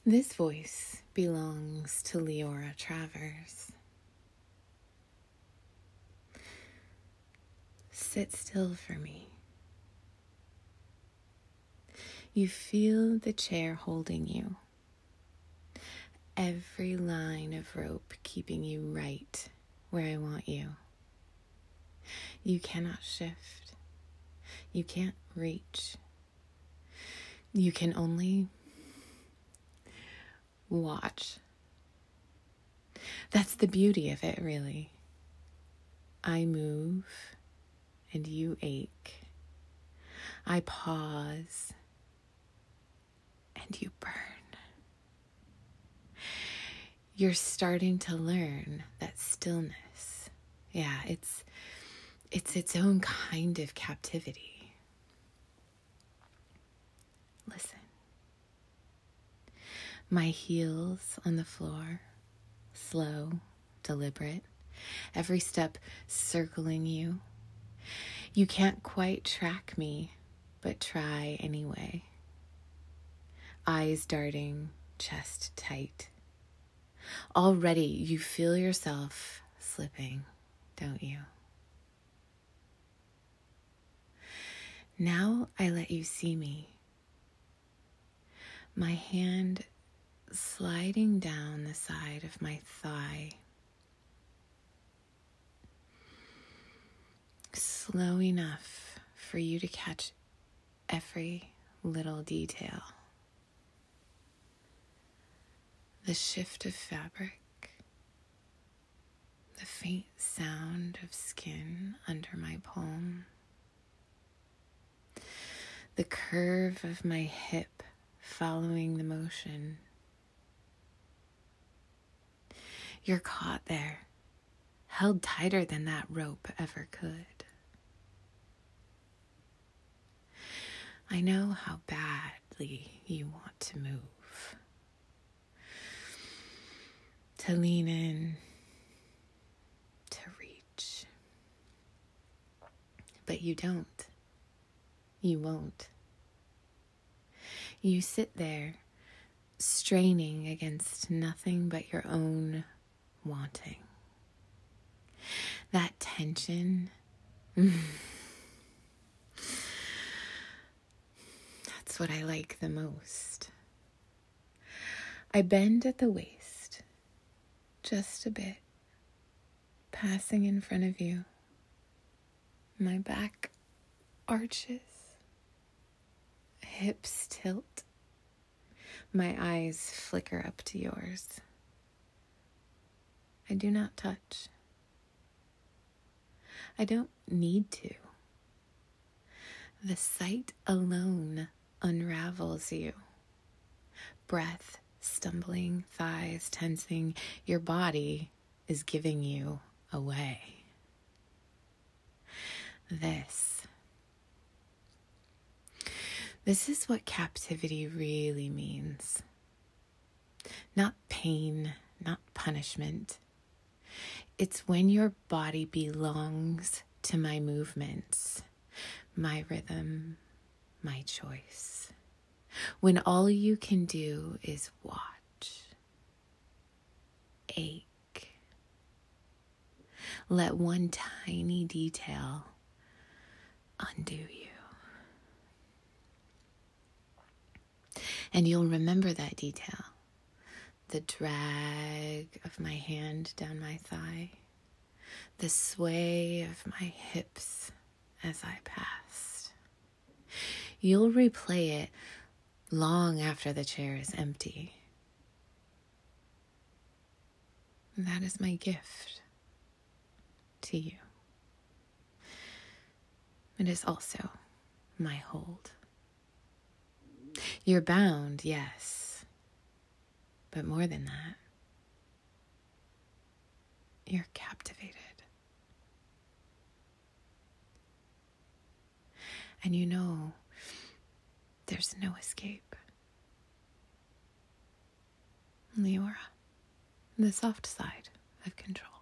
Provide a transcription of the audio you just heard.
This voice belongs to Leora Travers. Sit still for me. You feel the chair holding you. Every line of rope keeping you right where I want you. You cannot shift. You can't reach. You can only watch. That's the beauty of it, really. I move and you ache. I pause and you burn. You're starting to learn that stillness. Yeah, it's its own kind of captivity. Listen. My heels on the floor, slow, deliberate, every step circling you. You can't quite track me, but try anyway. Eyes darting, chest tight. Already you feel yourself slipping, don't you? Now I let you see me. My hand sliding down the side of my thigh. Slow enough for you to catch every little detail. The shift of fabric, the faint sound of skin under my palm, the curve of my hip following the motion. You're caught there, held tighter than that rope ever could. I know how badly you want to move, to lean in, to reach. But you don't. You won't. You sit there, straining against nothing but your own wanting. That tension, that's what I like the most. I bend at the waist, just a bit, passing in front of you. My back arches, hips tilt. My eyes flicker up to yours. I do not touch. I don't need to. The sight alone unravels you. Breath stumbling, thighs tensing. Your body is giving you away. This is what captivity really means. Not pain, not punishment. It's when your body belongs to my movements, my rhythm, my choice. When all you can do is watch, ache. Let one tiny detail undo you. And you'll remember that detail. The drag of my hand down my thigh. The sway of my hips as I passed. You'll replay it long after the chair is empty. That is my gift to you. It is also my hold. You're bound, yes, but more than that, you're captivated. And you know there's no escape. Leora, the soft side of control.